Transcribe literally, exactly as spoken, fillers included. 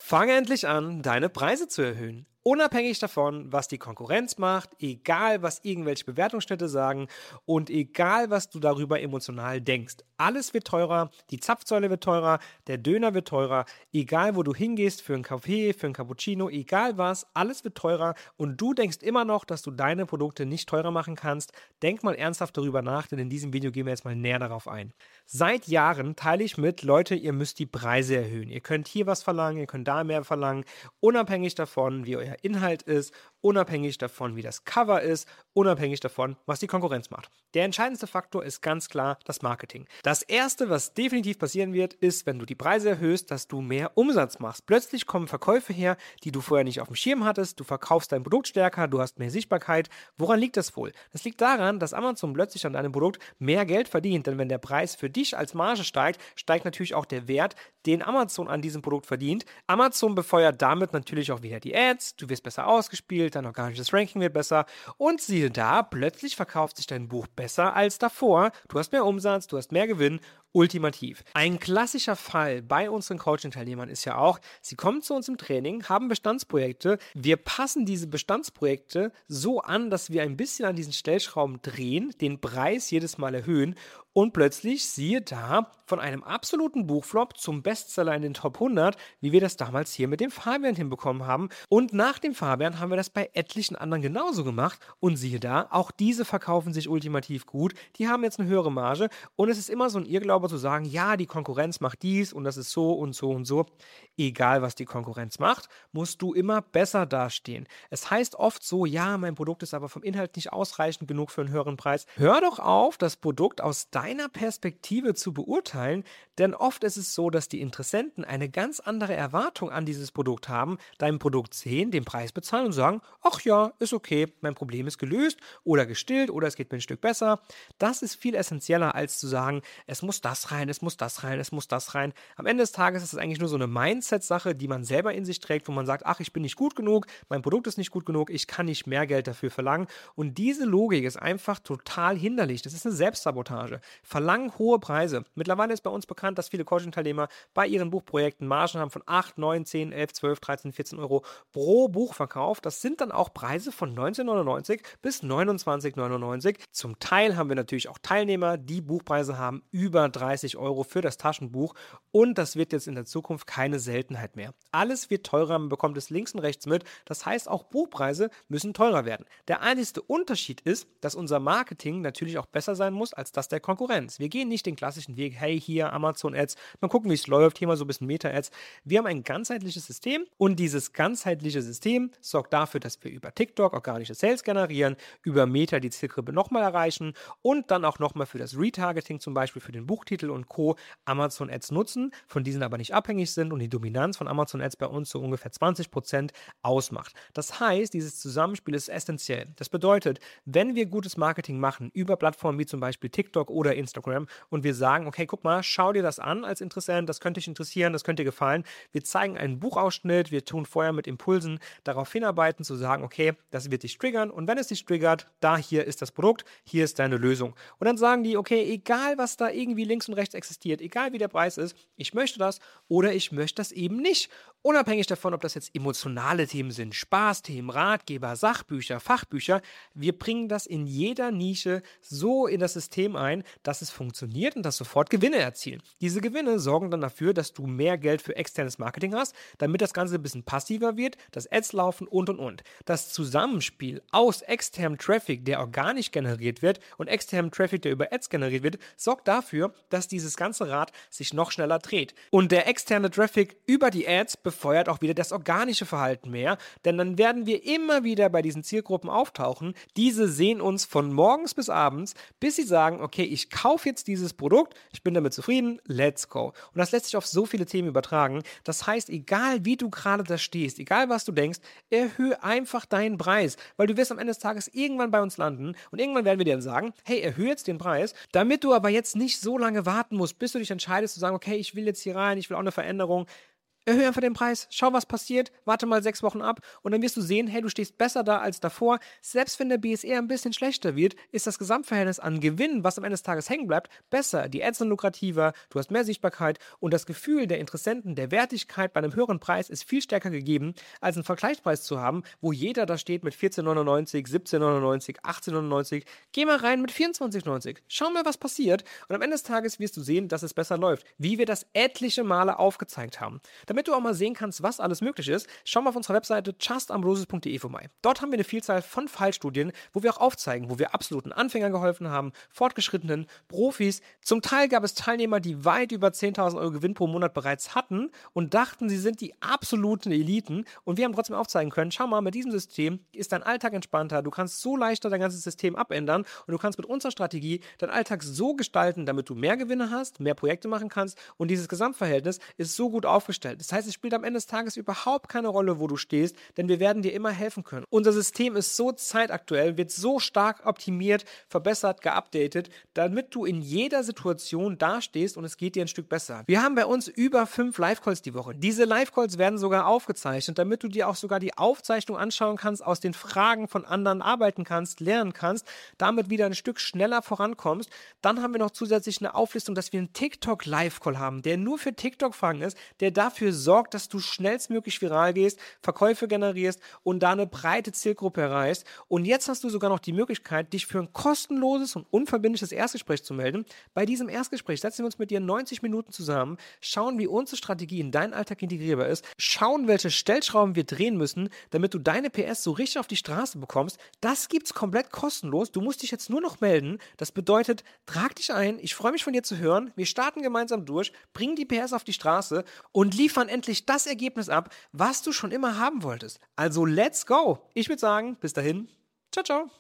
Fange endlich an, deine Preise zu erhöhen. Unabhängig davon, was die Konkurrenz macht, egal was irgendwelche Bewertungsschnitte sagen und egal was du darüber emotional denkst. Alles wird teurer, die Zapfsäule wird teurer, der Döner wird teurer, egal wo du hingehst, für einen Kaffee, für einen Cappuccino, egal was, alles wird teurer und du denkst immer noch, dass du deine Produkte nicht teurer machen kannst. Denk mal ernsthaft darüber nach, denn in diesem Video gehen wir jetzt mal näher darauf ein. Seit Jahren teile ich mit, Leute, ihr müsst die Preise erhöhen. Ihr könnt hier was verlangen, ihr könnt da mehr verlangen, unabhängig davon, wie euer Inhalt ist, unabhängig davon, wie das Cover ist, unabhängig davon, was die Konkurrenz macht. Der entscheidendste Faktor ist ganz klar das Marketing. Das Erste, was definitiv passieren wird, ist, wenn du die Preise erhöhst, dass du mehr Umsatz machst. Plötzlich kommen Verkäufe her, die du vorher nicht auf dem Schirm hattest, du verkaufst dein Produkt stärker, du hast mehr Sichtbarkeit. Woran liegt das wohl? Das liegt daran, dass Amazon plötzlich an deinem Produkt mehr Geld verdient, denn wenn der Preis für dich als Marge steigt, steigt natürlich auch der Wert, den Amazon an diesem Produkt verdient. Amazon befeuert damit natürlich auch wieder die Ads, du wirst besser ausgespielt, dein organisches Ranking wird besser und siehe da, plötzlich verkauft sich dein Buch besser als davor. Du hast mehr Umsatz, du hast mehr Gewinn. Ultimativ. Ein klassischer Fall bei unseren Coaching-Teilnehmern ist ja auch, sie kommen zu uns im Training, haben Bestandsprojekte, wir passen diese Bestandsprojekte so an, dass wir ein bisschen an diesen Stellschrauben drehen, den Preis jedes Mal erhöhen und plötzlich, siehe da, von einem absoluten Buchflop zum Bestseller in den Top hundert, wie wir das damals hier mit dem Fabian hinbekommen haben. Und nach dem Fabian haben wir das bei etlichen anderen genauso gemacht. Und siehe da, auch diese verkaufen sich ultimativ gut. Die haben jetzt eine höhere Marge. Und es ist immer so ein Irrglaube zu sagen, ja, die Konkurrenz macht dies und das ist so und so und so. Egal, was die Konkurrenz macht, musst du immer besser dastehen. Es heißt oft so, ja, mein Produkt ist aber vom Inhalt nicht ausreichend genug für einen höheren Preis. Hör doch auf, das Produkt aus deiner Perspektive zu beurteilen, denn oft ist es so, dass die Interessenten eine ganz andere Erwartung an dieses Produkt haben, dein Produkt sehen, den Preis bezahlen und sagen, ach ja, ist okay, mein Problem ist gelöst oder gestillt oder es geht mir ein Stück besser. Das ist viel essentieller, als zu sagen, es muss das rein, es muss das rein, es muss das rein. Am Ende des Tages ist es eigentlich nur so eine Mindset-Sache, die man selber in sich trägt, wo man sagt, ach, ich bin nicht gut genug, mein Produkt ist nicht gut genug, ich kann nicht mehr Geld dafür verlangen. Und diese Logik ist einfach total hinderlich. Das ist eine Selbstsabotage. Verlangen hohe Preise. Mittlerweile ist bei uns bekannt, dass viele Coaching-Teilnehmer bei ihren Buchprojekten Margen haben von acht, neun, zehn, elf, zwölf, dreizehn, vierzehn Euro pro Buchverkauf. Das sind dann auch Preise von neunzehn neunundneunzig bis neunundzwanzig neunundneunzig. Zum Teil haben wir natürlich auch Teilnehmer, die Buchpreise haben über dreißig Euro für das Taschenbuch und das wird jetzt in der Zukunft keine Seltenheit mehr. Alles wird teurer, man bekommt es links und rechts mit. Das heißt, auch Buchpreise müssen teurer werden. Der einzige Unterschied ist, dass unser Marketing natürlich auch besser sein muss als das der Konkurrenz. Wir gehen nicht den klassischen Weg, hey, hier Amazon-Ads, mal gucken, wie es läuft, hier mal so ein bisschen Meta-Ads. Wir haben ein ganzheitliches System und dieses ganzheitliche System sorgt dafür, dass wir über TikTok organische Sales generieren, über Meta die Zielgruppe nochmal erreichen und dann auch nochmal für das Retargeting, zum Beispiel für den Buchtitel und Co. Amazon-Ads nutzen, von diesen aber nicht abhängig sind und die Dominanz von Amazon-Ads bei uns so ungefähr zwanzig Prozent ausmacht. Das heißt, dieses Zusammenspiel ist essentiell. Das bedeutet, wenn wir gutes Marketing machen über Plattformen wie zum Beispiel TikTok oder Instagram und wir sagen, okay, guck mal, schau dir das an als Interessent, das könnte dich interessieren, das könnte dir gefallen. Wir zeigen einen Buchausschnitt, wir tun vorher mit Impulsen darauf hinarbeiten, zu sagen, okay, das wird dich triggern und wenn es dich triggert, da hier ist das Produkt, hier ist deine Lösung. Und dann sagen die, okay, egal was da irgendwie links und rechts existiert, egal wie der Preis ist, ich möchte das oder ich möchte das eben nicht. Unabhängig davon, ob das jetzt emotionale Themen sind, Spaßthemen, Ratgeber, Sachbücher, Fachbücher, wir bringen das in jeder Nische so in das System ein, dass es funktioniert und dass sofort Gewinne erzielen. Diese Gewinne sorgen dann dafür, dass du mehr Geld für externes Marketing hast, damit das Ganze ein bisschen passiver wird, dass Ads laufen und und und. Das Zusammenspiel aus externem Traffic, der organisch generiert wird und externem Traffic, der über Ads generiert wird, sorgt dafür, dass dieses ganze Rad sich noch schneller dreht. Und der externe Traffic über die Ads befeuert auch wieder das organische Verhalten mehr, denn dann werden wir immer wieder bei diesen Zielgruppen auftauchen. Diese sehen uns von morgens bis abends, bis sie sagen, okay, ich kaufe jetzt dieses Produkt, ich bin damit zufrieden, let's go. Und das lässt sich auf so viele Themen übertragen. Das heißt, egal wie du gerade da stehst, egal was du denkst, erhöhe einfach deinen Preis, weil du wirst am Ende des Tages irgendwann bei uns landen und irgendwann werden wir dir dann sagen, hey, erhöhe jetzt den Preis, damit du aber jetzt nicht so lange warten musst, bis du dich entscheidest zu sagen, okay, ich will jetzt hier rein, ich will auch eine Veränderung. Erhöhe einfach den Preis, schau, was passiert, warte mal sechs Wochen ab und dann wirst du sehen, hey, du stehst besser da als davor. Selbst wenn der B S R ein bisschen schlechter wird, ist das Gesamtverhältnis an Gewinn, was am Ende des Tages hängen bleibt, besser. Die Ads sind lukrativer, du hast mehr Sichtbarkeit und das Gefühl der Interessenten, der Wertigkeit bei einem höheren Preis ist viel stärker gegeben, als einen Vergleichspreis zu haben, wo jeder da steht mit vierzehn neunundneunzig, siebzehn neunundneunzig, achtzehn neunundneunzig. Geh mal rein mit vierundzwanzig neunzig. Schau mal, was passiert und am Ende des Tages wirst du sehen, dass es besser läuft, wie wir das etliche Male aufgezeigt haben. Damit du auch mal sehen kannst, was alles möglich ist, schau mal auf unserer Webseite just ambrosius punkt de vorbei. Dort haben wir eine Vielzahl von Fallstudien, wo wir auch aufzeigen, wo wir absoluten Anfängern geholfen haben, fortgeschrittenen, Profis. Zum Teil gab es Teilnehmer, die weit über zehntausend Euro Gewinn pro Monat bereits hatten und dachten, sie sind die absoluten Eliten und wir haben trotzdem aufzeigen können, schau mal, mit diesem System ist dein Alltag entspannter, du kannst so leichter dein ganzes System abändern und du kannst mit unserer Strategie deinen Alltag so gestalten, damit du mehr Gewinne hast, mehr Projekte machen kannst und dieses Gesamtverhältnis ist so gut aufgestellt. Das heißt, es spielt am Ende des Tages überhaupt keine Rolle, wo du stehst, denn wir werden dir immer helfen können. Unser System ist so zeitaktuell, wird so stark optimiert, verbessert, geupdatet, damit du in jeder Situation dastehst und es geht dir ein Stück besser. Wir haben bei uns über fünf Live-Calls die Woche. Diese Live-Calls werden sogar aufgezeichnet, damit du dir auch sogar die Aufzeichnung anschauen kannst, aus den Fragen von anderen arbeiten kannst, lernen kannst, damit wieder ein Stück schneller vorankommst. Dann haben wir noch zusätzlich eine Auflistung, dass wir einen TikTok-Live-Call haben, der nur für TikTok-Fragen ist, der dafür sorgt, dass du schnellstmöglich viral gehst, Verkäufe generierst und da eine breite Zielgruppe erreichst. Und jetzt hast du sogar noch die Möglichkeit, dich für ein kostenloses und unverbindliches Erstgespräch zu melden. Bei diesem Erstgespräch setzen wir uns mit dir neunzig Minuten zusammen, schauen, wie unsere Strategie in deinen Alltag integrierbar ist, schauen, welche Stellschrauben wir drehen müssen, damit du deine P S so richtig auf die Straße bekommst. Das gibt's komplett kostenlos. Du musst dich jetzt nur noch melden. Das bedeutet, trag dich ein. Ich freue mich von dir zu hören. Wir starten gemeinsam durch, bringen die P S auf die Straße und liefern endlich das Ergebnis ab, was du schon immer haben wolltest. Also let's go. Ich würde sagen, bis dahin. Ciao, ciao.